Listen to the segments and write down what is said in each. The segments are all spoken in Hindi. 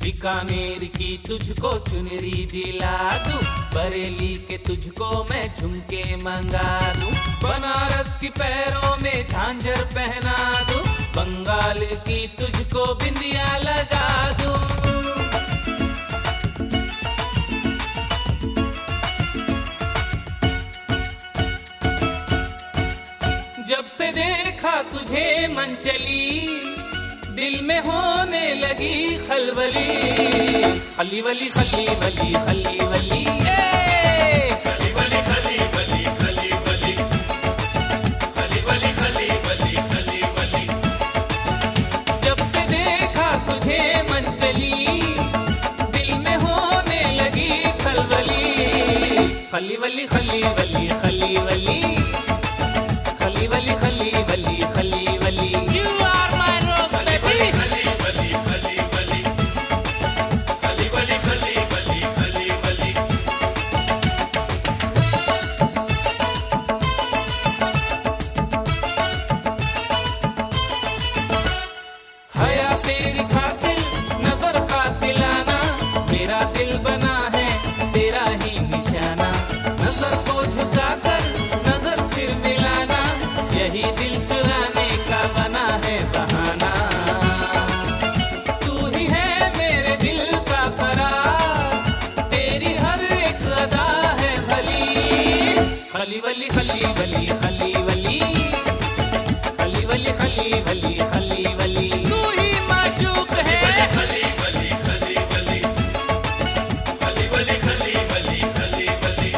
बीकानेर की तुझको चुनरी दिला दूं, बरेली के तुझको मैं झुमके मंगा दूं, बनारस की पैरों में झांझर पहना दूं, बंगाल की तुझको बिंदिया लगा दूं। जब से देखा तुझे मन चली, दिल में होने लगी खलबली, खली वली खली वली खली वली खली वली खली वली खली वली खली वली खली वली खली वली। जब से देखा तुझे मन चली, दिल में होने लगी खलबली, खली वली खली वली खली वली खली वली खली वली खली वली। खली वली खली वली खली वली खली वली खली वली खली वली। तू ही माशूक है खली वली खली वली खली वली खली वली खली वली।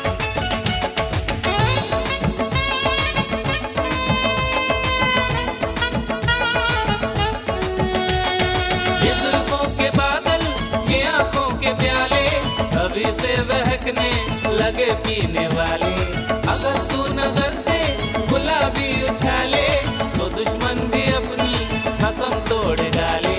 ये जुल्फों के बादल, ये आंखों के प्याले, अभी से बहकने लगे पीने वाले। अगर तू नजर से गुलाबी उछाले, तो दुश्मन भी अपनी कसम तोड़ डाले।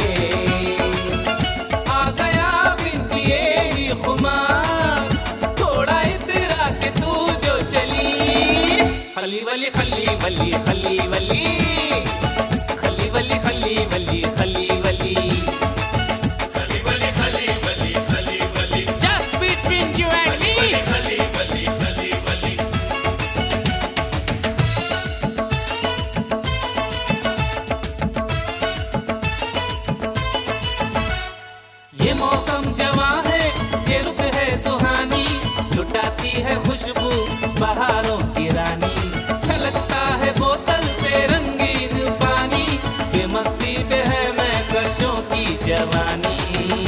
आ गया बिन किए ही खुमार, थोड़ा इतरा के तू जो चली, खली वली खली वली खली वली खली वली खली वली खली वली खली वली खली वली खली वली। Just between you and me। खली वली खली वली। ये मौसम जवां है, ये रुत है सुहानी, लुटाती है खुशबू बहारों की रानी, छलकता है बोतल से रंगीन पानी, ये मस्ती पे है मैं कशों की जवानी।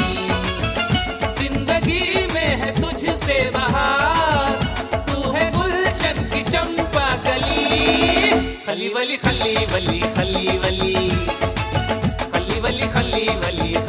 जिंदगी में है तुझसे बहार, तू है गुलशन की चंपा कली, खली वली खली वली खली वली खली वली खली वली